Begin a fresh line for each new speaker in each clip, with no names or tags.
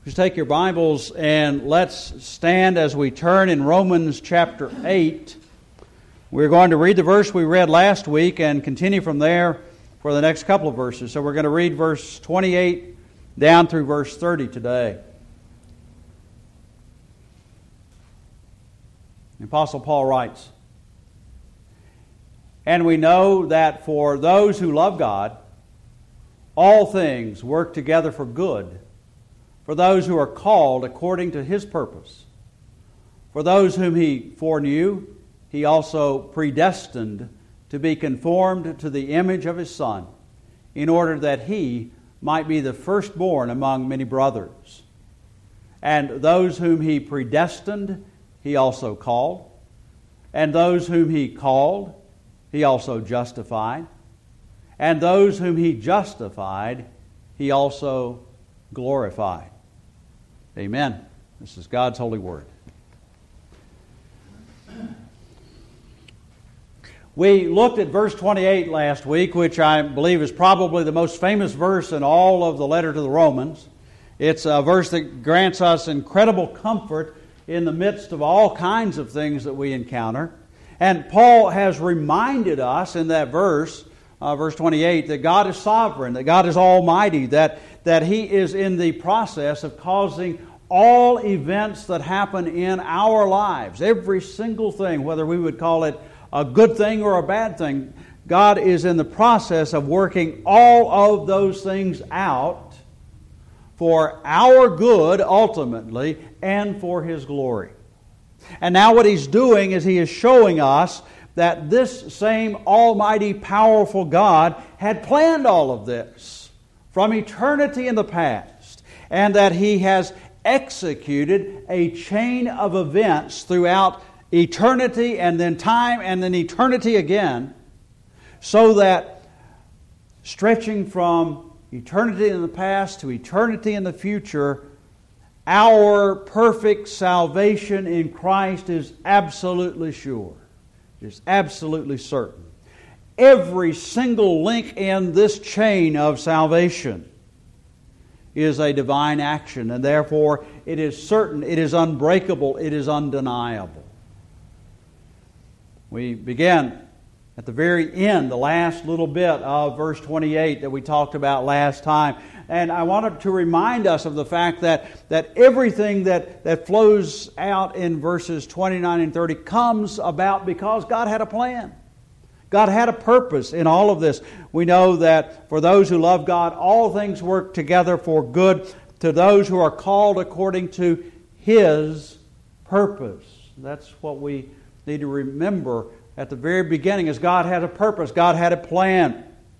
Just take your Bibles and let's stand as we turn in Romans chapter 8. We're going to read the verse we read last week and continue from there for the next couple of verses. So we're going to read verse 28 down through verse 30 today. The Apostle Paul writes, "And we know that for those who love God, all things work together for good, for those who are called according to His purpose. For those whom He foreknew, He also predestined to be conformed to the image of His Son, in order that He might be the firstborn among many brothers. And those whom He predestined, He also called. And those whom He called, He also justified. And those whom He justified, He also glorified." Amen. This is God's holy word. We looked at verse 28 last week, which I believe is probably the most famous verse in all of the letter to the Romans. It's a verse that grants us incredible comfort in the midst of all kinds of things that we encounter. And Paul has reminded us in that verse, verse 28, that God is sovereign, that God is almighty, that He is in the process of causing all events that happen in our lives, every single thing, whether we would call it a good thing or a bad thing, God is in the process of working all of those things out for our good ultimately and for His glory. And now what He's doing is He is showing us that this same almighty, powerful God had planned all of this from eternity in the past, and that He has executed a chain of events throughout eternity and then time and then eternity again, so that stretching from eternity in the past to eternity in the future, our perfect salvation in Christ is absolutely sure. It's absolutely certain. Every single link in this chain of salvation is a divine action, and therefore it is certain, it is unbreakable, it is undeniable. We begin at the very end, the last little bit of verse 28 that we talked about last time. And I wanted to remind us of the fact that everything that flows out in verses 29 and 30 comes about because God had a plan. God had a purpose in all of this. We know that for those who love God, all things work together for good to those who are called according to His purpose. That's what we need to remember at the very beginning, is God had a purpose, God had a plan,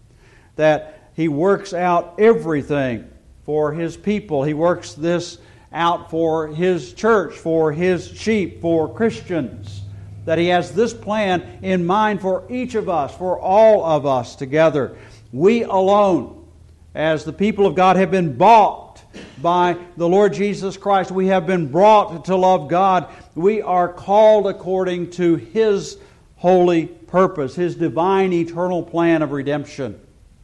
that He works out everything for His people. He works this out for His church, for His sheep, for Christians. That He has this plan in mind for each of us, for all of us together. We alone, as the people of God, have been bought by the Lord Jesus Christ. We have been brought to love God. We are called according to His holy purpose, His divine eternal plan of redemption.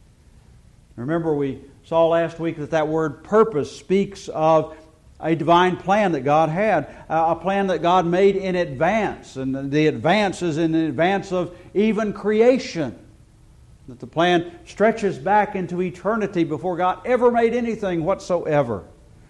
Remember, we saw last week that word purpose speaks of a divine plan that God had, a plan that God made in advance, and the advance is in advance of even creation. That the plan stretches back into eternity before God ever made anything whatsoever.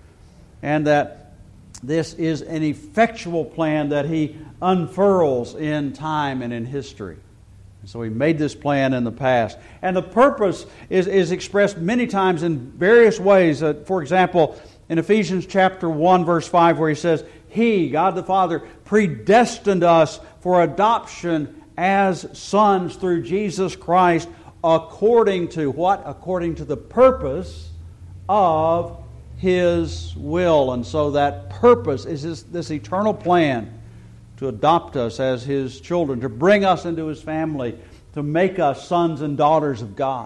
And that this is an effectual plan that He unfurls in time and in history. And so He made this plan in the past. And the purpose is expressed many times in various ways. For example, in Ephesians chapter 1, verse 5, where He says, He, God the Father, predestined us for adoption as sons through Jesus Christ, according to what? According to the purpose of His will. And so that purpose is this eternal plan to adopt us as His children, to bring us into His family, to make us sons and daughters of God.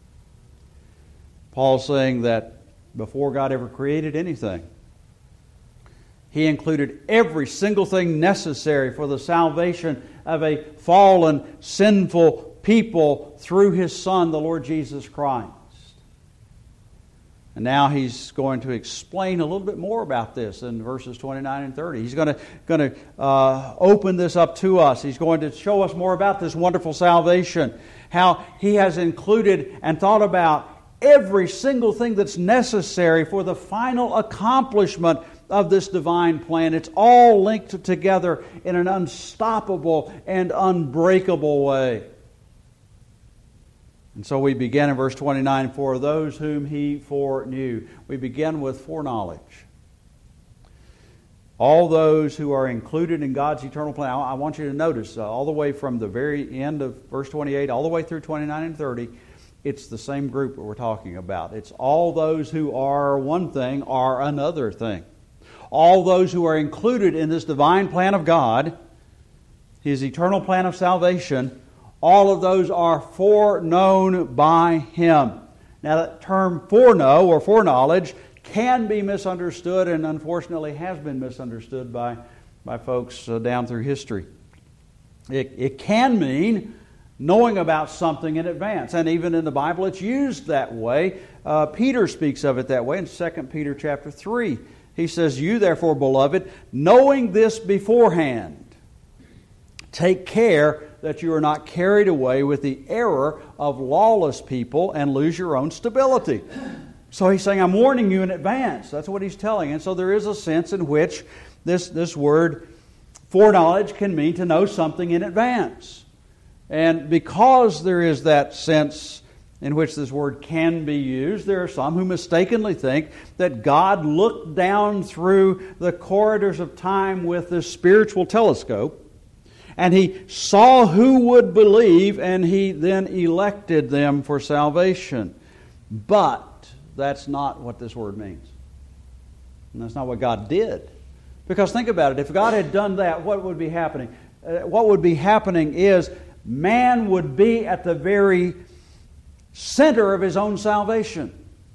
Paul's saying that before God ever created anything, He included every single thing necessary for the salvation of a fallen, sinful people through His Son, the Lord Jesus Christ. And now he's going to explain a little bit more about this in verses 29 and 30. He's going to open this up to us. He's going to show us more about this wonderful salvation, how he has included and thought about every single thing that's necessary for the final accomplishment of this divine plan. It's all linked together in an unstoppable and unbreakable way. And so we begin in verse 29, for those whom he foreknew. We begin with foreknowledge. All those who are included in God's eternal plan. I want you to notice all the way from the very end of verse 28 all the way through 29 and 30, it's the same group that we're talking about. It's all those who are one thing are another thing. All those who are included in this divine plan of God, His eternal plan of salvation, all of those are foreknown by Him. Now that term foreknow or foreknowledge can be misunderstood, and unfortunately has been misunderstood by folks down through history. It can mean knowing about something in advance, and even in the Bible it's used that way. Peter speaks of it that way in 2 Peter chapter 3. He says, "You therefore, beloved, knowing this beforehand, take care that you are not carried away with the error of lawless people and lose your own stability." So he's saying, I'm warning you in advance. That's what he's telling. And so there is a sense in which this word foreknowledge can mean to know something in advance. And because there is that sense in which this word can be used, there are some who mistakenly think that God looked down through the corridors of time with this spiritual telescope, and He saw who would believe, and He then elected them for salvation. But that's not what this word means. And that's not what God did. Because think about it, if God had done that, what would be happening? What would be happening is man would be at the very center of his own salvation.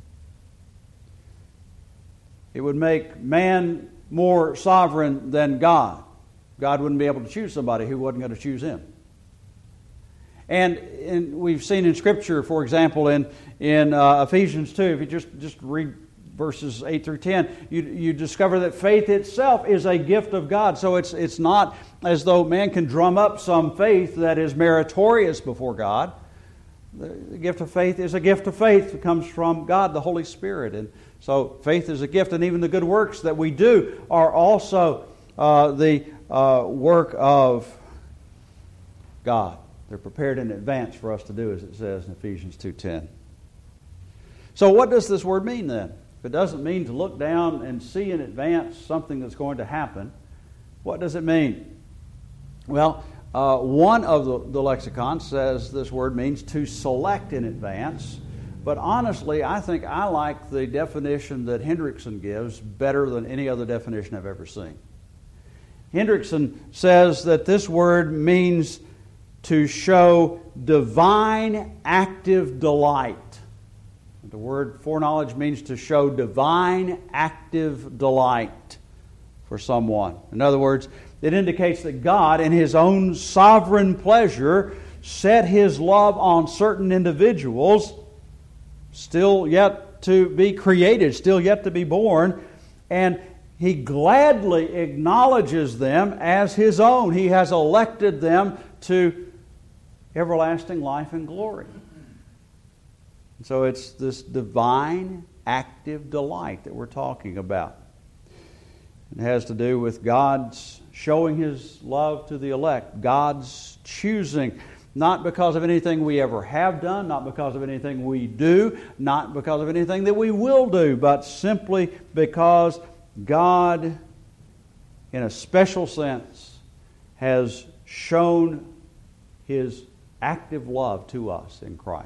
It would make man more sovereign than God. God wouldn't be able to choose somebody who wasn't going to choose him. And we've seen in Scripture, for example, in Ephesians 2, if you just read verses 8 through 10, you discover that faith itself is a gift of God. So it's not as though man can drum up some faith that is meritorious before God. The gift of faith is a gift of faith that comes from God, the Holy Spirit. And so faith is a gift, and even the good works that we do are also the work of God. They're prepared in advance for us to do, as it says in Ephesians 2:10. So what does this word mean then? If it doesn't mean to look down and see in advance something that's going to happen, what does it mean? Well, one of the lexicons says this word means to select in advance. But honestly, I think I like the definition that Hendrickson gives better than any other definition I've ever seen. Hendrickson says that this word means to show divine active delight. The word foreknowledge means to show divine active delight for someone. In other words, it indicates that God, in His own sovereign pleasure, set His love on certain individuals, still yet to be created, still yet to be born, and He gladly acknowledges them as His own. He has elected them to everlasting life and glory. And so it's this divine active delight that we're talking about. It has to do with God's showing His love to the elect, God's choosing, not because of anything we ever have done, not because of anything we do, not because of anything that we will do, but simply because God, in a special sense, has shown His active love to us in Christ.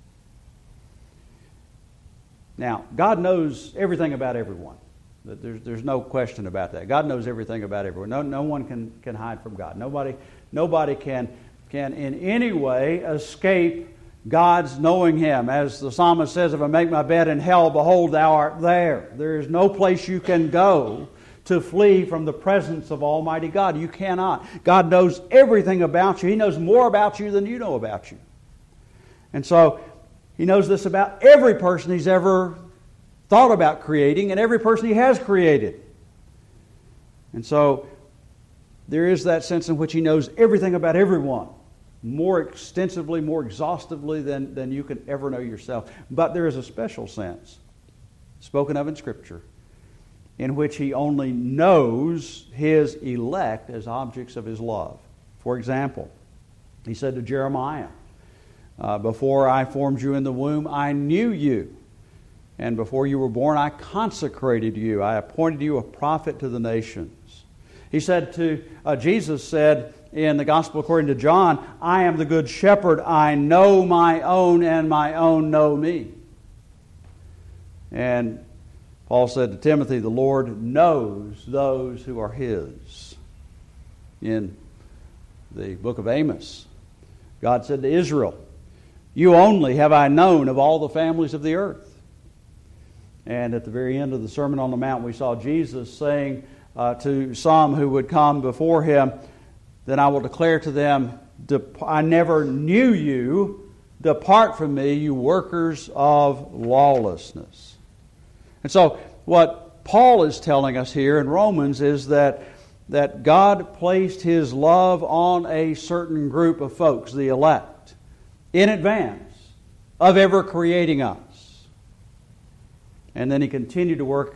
Now, God knows everything about everyone. There's no question about that. God knows everything about everyone. No one can hide from God. Nobody can in any way escape God's knowing Him. As the psalmist says, if I make my bed in hell, behold, thou art there. There is no place you can go to flee from the presence of Almighty God. You cannot. God knows everything about you. He knows more about you than you know about you. And so He knows this about every person He's ever thought about creating and every person He has created. And so there is that sense in which He knows everything about everyone, more extensively, more exhaustively than you could ever know yourself. But there is a special sense, spoken of in Scripture, in which He only knows His elect as objects of His love. For example, He said to Jeremiah, before I formed you in the womb, I knew you. And before you were born, I consecrated you. I appointed you a prophet to the nations. He said to, Jesus said in the Gospel according to John, I am the good shepherd. I know my own, and my own know me. And Paul said to Timothy, the Lord knows those who are His. In the book of Amos, God said to Israel, you only have I known of all the families of the earth. And at the very end of the Sermon on the Mount, we saw Jesus saying to some who would come before Him, then I will declare to them, I never knew you. Depart from me, you workers of lawlessness. And so what Paul is telling us here in Romans is that God placed His love on a certain group of folks, the elect, in advance of ever creating us. And then He continued to work,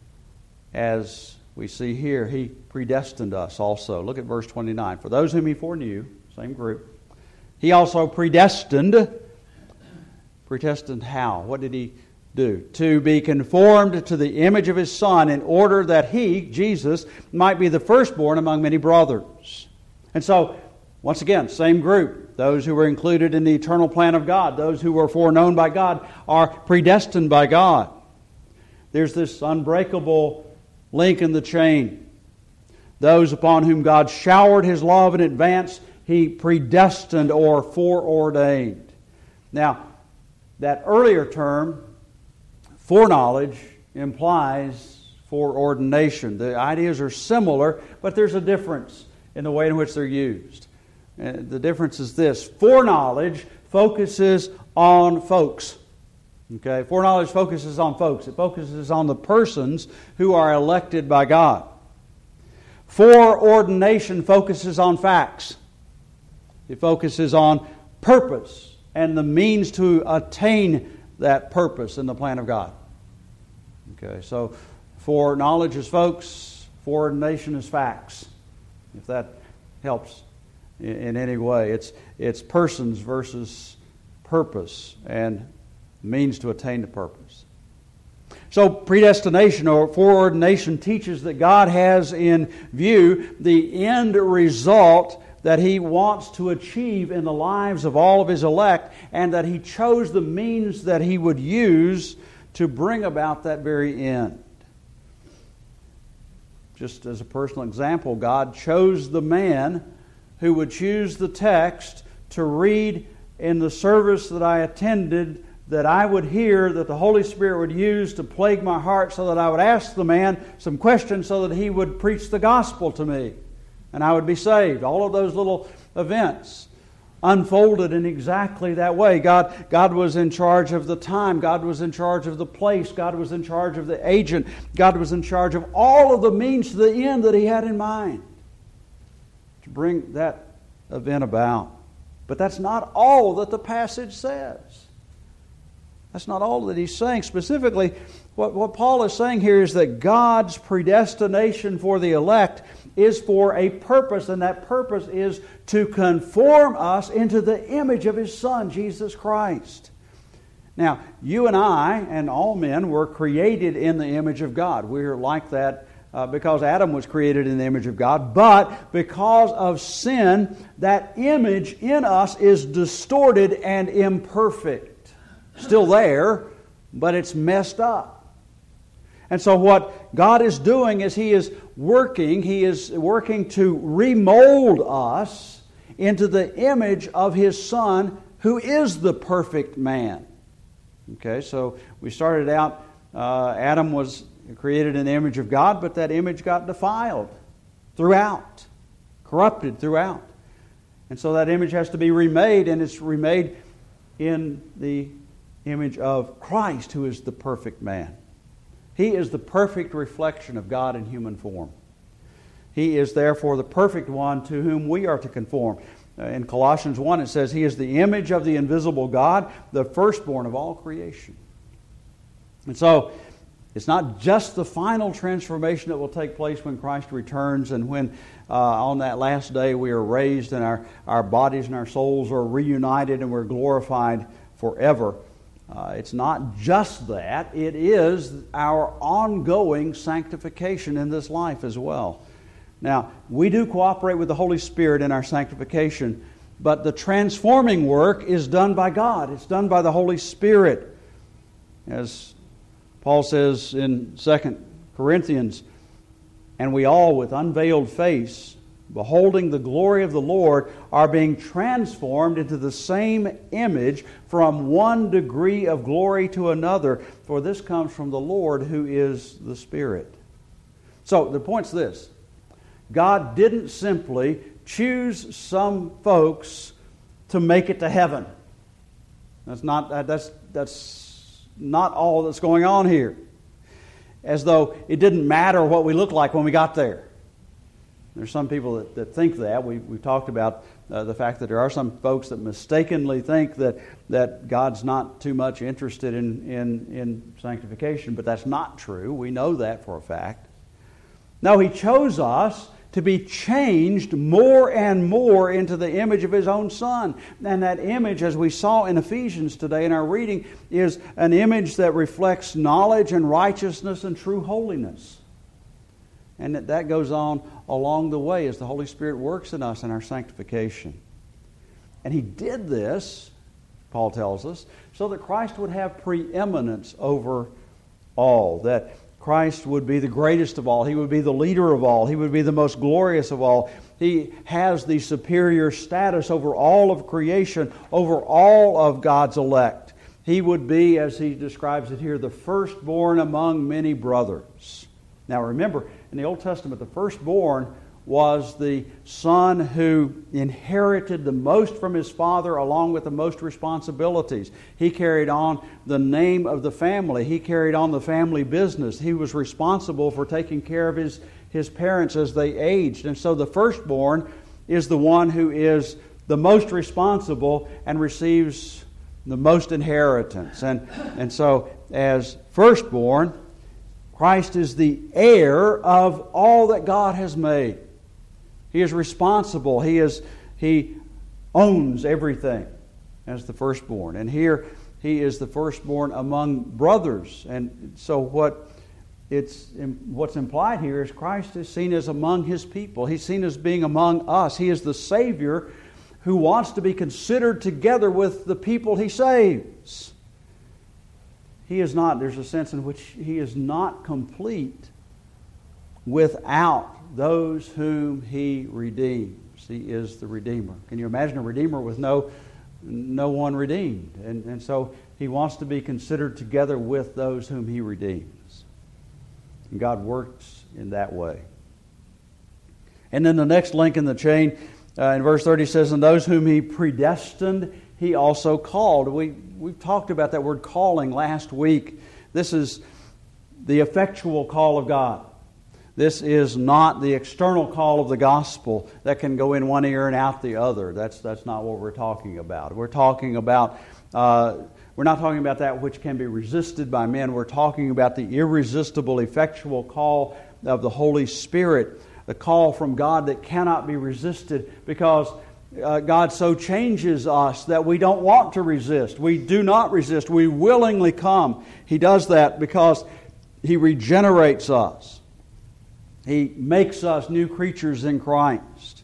as we see here. He predestined us also. Look at verse 29. For those whom He foreknew, same group, He also predestined. Predestined how? What did He do? To be conformed to the image of His Son, in order that He, Jesus, might be the firstborn among many brothers. And so, once again, same group. Those who were included in the eternal plan of God, those who were foreknown by God, are predestined by God. There's this unbreakable link in the chain. Those upon whom God showered His love in advance, He predestined or foreordained. Now, that earlier term, foreknowledge, implies foreordination. The ideas are similar, but there's a difference in the way in which they're used. The difference is this. Foreknowledge focuses on folks. Okay, foreknowledge focuses on folks. It focuses on the persons who are elected by God. Foreordination focuses on facts. It focuses on purpose and the means to attain that purpose in the plan of God. Okay, so foreknowledge is folks, foreordination is facts. If that helps in any way, it's persons versus purpose and means to attain the purpose. So predestination or foreordination teaches that God has in view the end result that He wants to achieve in the lives of all of His elect, and that He chose the means that He would use to bring about that very end. Just as a personal example, God chose the man who would choose the text to read in the service that I attended, that I would hear, that the Holy Spirit would use to plague my heart, so that I would ask the man some questions so that he would preach the gospel to me and I would be saved. All of those little events unfolded in exactly that way. God was in charge of the time. God was in charge of the place. God was in charge of the agent. God was in charge of all of the means to the end that He had in mind to bring that event about. But that's not all that the passage says. That's not all that he's saying. Specifically, what Paul is saying here is that God's predestination for the elect is for a purpose, and that purpose is to conform us into the image of His Son, Jesus Christ. Now, you and I and all men were created in the image of God. We're like that because Adam was created in the image of God, but because of sin, that image in us is distorted and imperfect. Still there, but it's messed up. And so what God is doing is He is working to remold us into the image of His Son, who is the perfect man. Okay, so we started out, Adam was created in the image of God, but that image got defiled throughout, corrupted throughout. And so that image has to be remade, and it's remade in the image of Christ, who is the perfect man. He is the perfect reflection of God in human form. He is therefore the perfect one to whom we are to conform. In Colossians 1 it says, He is the image of the invisible God, the firstborn of all creation. And so, it's not just the final transformation that will take place when Christ returns and when on that last day we are raised and our bodies and our souls are reunited and we're glorified forever. It's not just that. It is our ongoing sanctification in this life as well. Now, we do cooperate with the Holy Spirit in our sanctification, but the transforming work is done by God. It's done by the Holy Spirit. As Paul says in 2 Corinthians, and we all with unveiled face, beholding the glory of the Lord, are being transformed into the same image from one degree of glory to another, for this comes from the Lord who is the Spirit. So the point's this. God didn't simply choose some folks to make it to heaven. That's not all that's going on here. As though it didn't matter what we looked like when we got there. There's some people that think that. We've talked about the fact that there are some folks that mistakenly think that God's not too much interested in sanctification, but that's not true. We know that for a fact. No, He chose us to be changed more and more into the image of His own Son. And that image, as we saw in Ephesians today in our reading, is an image that reflects knowledge and righteousness and true holiness. And that goes on along the way as the Holy Spirit works in us in our sanctification. And He did this, Paul tells us, so that Christ would have preeminence over all, that Christ would be the greatest of all. He would be the leader of all. He would be the most glorious of all. He has the superior status over all of creation, over all of God's elect. He would be, as he describes it here, the firstborn among many brothers. Now remember, in the Old Testament, the firstborn was the son who inherited the most from his father along with the most responsibilities. He carried on the name of the family. He carried on the family business. He was responsible for taking care of his parents as they aged. And so the firstborn is the one who is the most responsible and receives the most inheritance. And so as firstborn, Christ is the heir of all that God has made. He is responsible. He owns everything as the firstborn. And here He is the firstborn among brothers. And so what's implied here is Christ is seen as among His people. He's seen as being among us. He is the Savior who wants to be considered together with the people He saves. He is not, there's a sense in which He is not complete without those whom He redeems. He is the Redeemer. Can you imagine a Redeemer with no one redeemed? And so He wants to be considered together with those whom He redeems. And God works in that way. And then the next link in the chain, in verse 30 says, and those whom He predestined, He also called. We've talked about that word calling last week. This is the effectual call of God. This is not the external call of the gospel that can go in one ear and out the other. That's not what we're talking about. We're talking about we're not talking about that which can be resisted by men. We're talking about the irresistible, effectual call of the Holy Spirit, the call from God that cannot be resisted because God so changes us that we don't want to resist. We do not resist. We willingly come. He does that because He regenerates us. He makes us new creatures in Christ.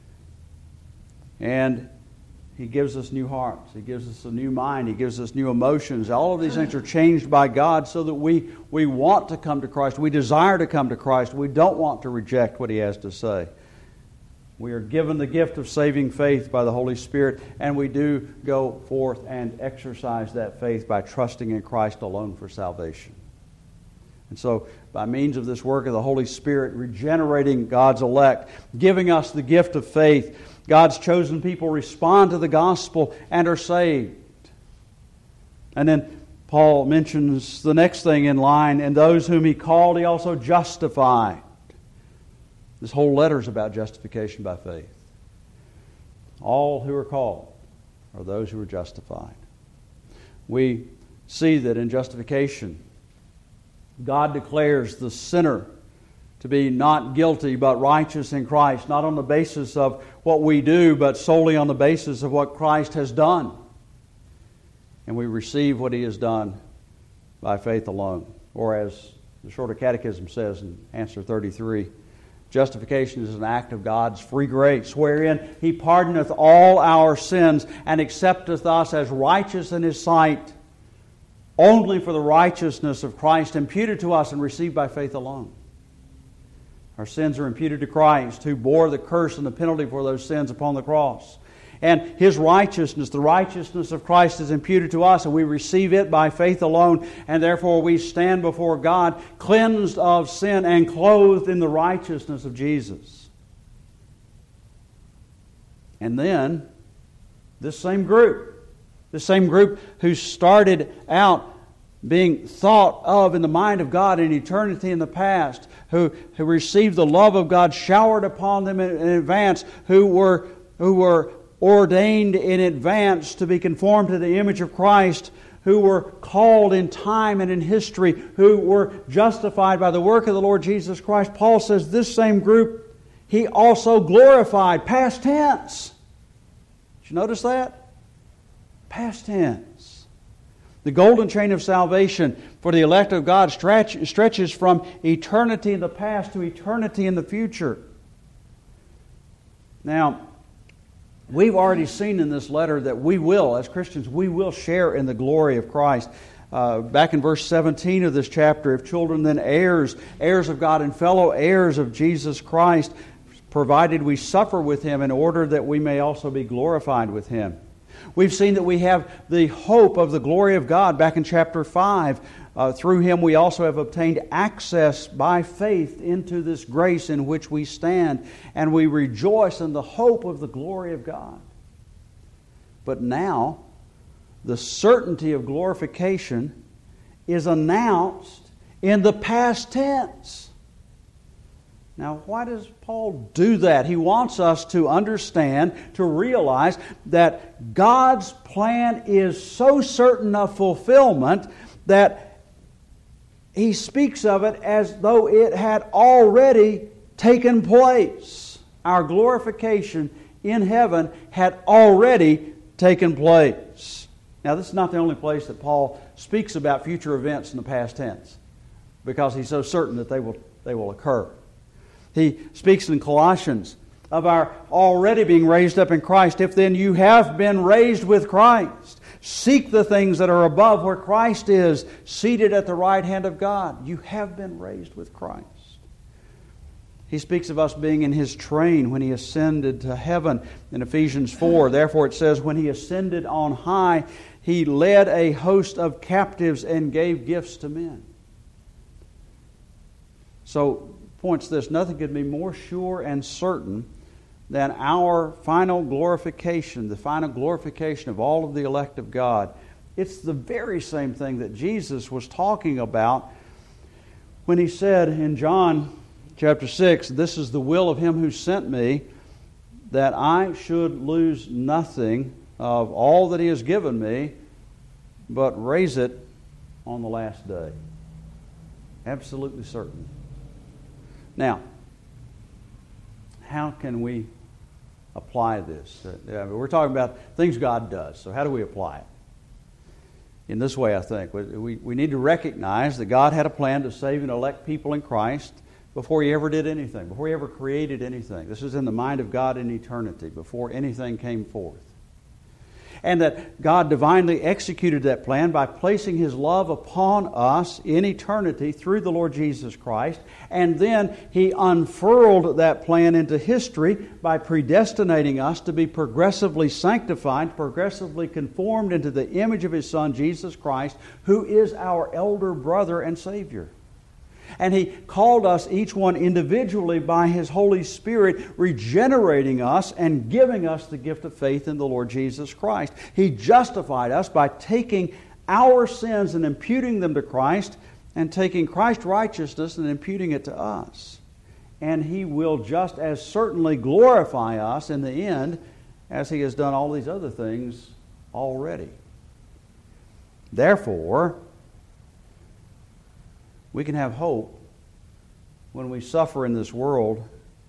And He gives us new hearts. He gives us a new mind. He gives us new emotions. All of these things are changed by God so that we want to come to Christ. We desire to come to Christ. We don't want to reject what He has to say. We are given the gift of saving faith by the Holy Spirit, and we do go forth and exercise that faith by trusting in Christ alone for salvation. And so, by means of this work of the Holy Spirit, regenerating God's elect, giving us the gift of faith, God's chosen people respond to the gospel and are saved. And then Paul mentions the next thing in line, and those whom he called, he also justified. This whole letter is about justification by faith. All who are called are those who are justified. We see that in justification, God declares the sinner to be not guilty but righteous in Christ, not on the basis of what we do, but solely on the basis of what Christ has done. And we receive what He has done by faith alone. Or as the Shorter Catechism says in answer 33, justification is an act of God's free grace, wherein He pardoneth all our sins and accepteth us as righteous in His sight, only for the righteousness of Christ imputed to us and received by faith alone. Our sins are imputed to Christ, who bore the curse and the penalty for those sins upon the cross. And His righteousness, the righteousness of Christ, is imputed to us, and we receive it by faith alone, and therefore we stand before God cleansed of sin and clothed in the righteousness of Jesus. And then, this same group who started out being thought of in the mind of God in eternity in the past, who received the love of God showered upon them in advance, who were ordained in advance to be conformed to the image of Christ, who were called in time and in history, who were justified by the work of the Lord Jesus Christ. Paul says this same group He also glorified, past tense. Did you notice that? Past tense. The golden chain of salvation for the elect of God stretches from eternity in the past to eternity in the future. Now, we've already seen in this letter that we will, as Christians, we will share in the glory of Christ. Back in verse 17 of this chapter, if children then heirs, heirs of God and fellow heirs of Jesus Christ, provided we suffer with Him in order that we may also be glorified with Him. We've seen that we have the hope of the glory of God back in chapter 5. Through Him we also have obtained access by faith into this grace in which we stand, and we rejoice in the hope of the glory of God. But now, the certainty of glorification is announced in the past tense. Now, why does Paul do that? He wants us to understand, to realize that God's plan is so certain of fulfillment that he speaks of it as though it had already taken place. Our glorification in heaven had already taken place. Now, this is not the only place that Paul speaks about future events in the past tense, because he's so certain that they will occur. He speaks in Colossians of our already being raised up in Christ. If then you have been raised with Christ, seek the things that are above where Christ is, seated at the right hand of God. You have been raised with Christ. He speaks of us being in His train when He ascended to heaven in Ephesians 4. Therefore it says, when He ascended on high, He led a host of captives and gave gifts to men. So, points this, nothing could be more sure and certain than our final glorification, the final glorification of all of the elect of God. It's the very same thing that Jesus was talking about when He said in John chapter 6, this is the will of Him who sent me, that I should lose nothing of all that He has given me, but raise it on the last day. Absolutely certain. Now, how can we apply this? We're talking about things God does, so how do we apply it? In this way, I think. We need to recognize that God had a plan to save and elect people in Christ before He ever did anything, before He ever created anything. This is in the mind of God in eternity, before anything came forth. And that God divinely executed that plan by placing His love upon us in eternity through the Lord Jesus Christ. And then He unfurled that plan into history by predestinating us to be progressively sanctified, progressively conformed into the image of His Son, Jesus Christ, who is our elder brother and Savior. And He called us, each one individually, by His Holy Spirit, regenerating us and giving us the gift of faith in the Lord Jesus Christ. He justified us by taking our sins and imputing them to Christ, and taking Christ's righteousness and imputing it to us. And He will just as certainly glorify us in the end as He has done all these other things already. Therefore, we can have hope when we suffer in this world,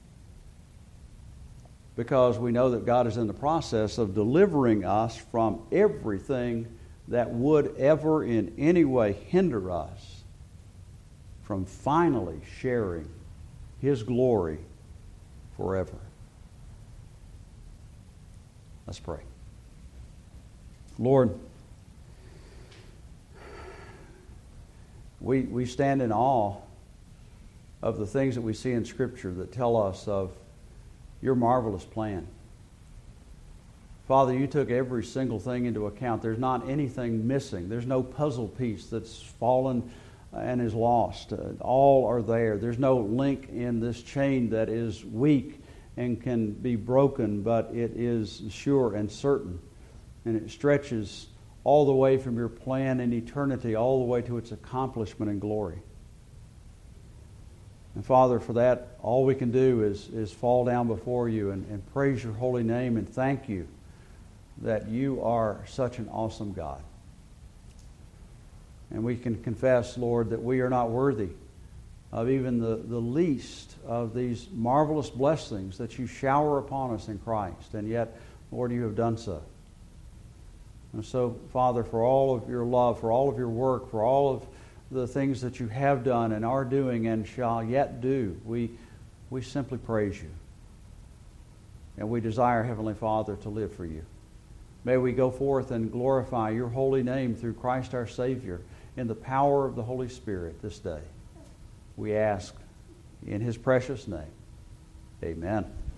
because we know that God is in the process of delivering us from everything that would ever in any way hinder us from finally sharing His glory forever. Let's pray. Lord, we stand in awe of the things that we see in Scripture that tell us of Your marvelous plan. Father, You took every single thing into account. There's not anything missing. There's no puzzle piece that's fallen and is lost. All are there. There's no link in this chain that is weak and can be broken, but it is sure and certain. And it stretches all the way from Your plan in eternity, all the way to its accomplishment in glory. And Father, for that, all we can do is fall down before You and praise Your holy name and thank You that You are such an awesome God. And we can confess, Lord, that we are not worthy of even the least of these marvelous blessings that You shower upon us in Christ. And yet, Lord, You have done so. And so, Father, for all of Your love, for all of Your work, for all of the things that You have done and are doing and shall yet do, we simply praise You. And we desire, Heavenly Father, to live for You. May we go forth and glorify Your holy name through Christ our Savior in the power of the Holy Spirit this day. We ask in His precious name. Amen.